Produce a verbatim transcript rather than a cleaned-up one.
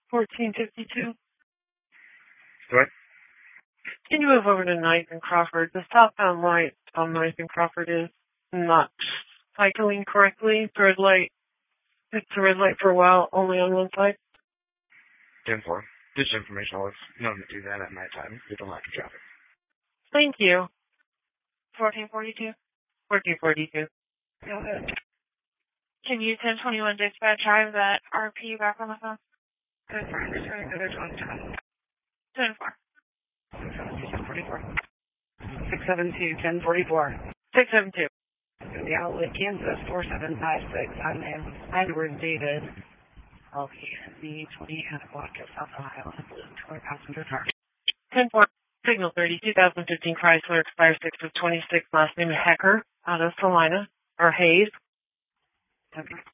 fourteen fifty-two. What? Can you move over to ninth and Crawford? The southbound light on ninth and Crawford is not cycling correctly. The red light, it's a red light for a while, only on one side. ten four. Just information. I'll known to do that at night time. We don't like traffic. Thank you. fourteen forty-two. fourteen forty-two. Go ahead. Can you ten twenty-one dispatch have that R P back on the phone? ten four. ten four. ten forty-four. six seven two, ten forty-four. six seven two. The outlet, Kansas, four seven five six. I'm Edward David. I'll be the twenty at a block of South Ohio, blue to our passenger car. ten four. Signal thirty, two thousand fifteen Chrysler, expires six of twenty-six, last name is Hecker, out of Salina, or Hayes. Okay.